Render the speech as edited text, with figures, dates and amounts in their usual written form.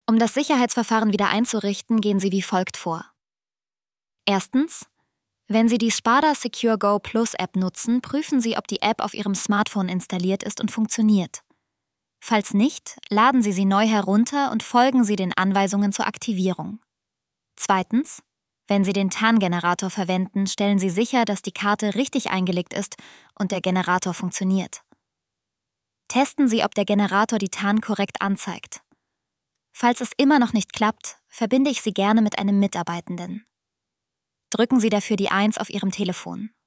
Um das Sicherheitsverfahren wieder einzurichten, gehen Sie wie folgt vor. Erstens: Wenn Sie die Spada Secure Go Plus App nutzen, prüfen Sie, ob die App auf Ihrem Smartphone installiert ist und funktioniert. Falls nicht, laden Sie sie neu herunter und folgen Sie den Anweisungen zur Aktivierung. Zweitens: Wenn Sie den TAN-Generator verwenden, stellen Sie sicher, dass die Karte richtig eingelegt ist und der Generator funktioniert. Testen Sie, ob der Generator die TAN korrekt anzeigt. Falls es immer noch nicht klappt, verbinde ich Sie gerne mit einem Mitarbeitenden. Drücken Sie dafür die 1 auf Ihrem Telefon.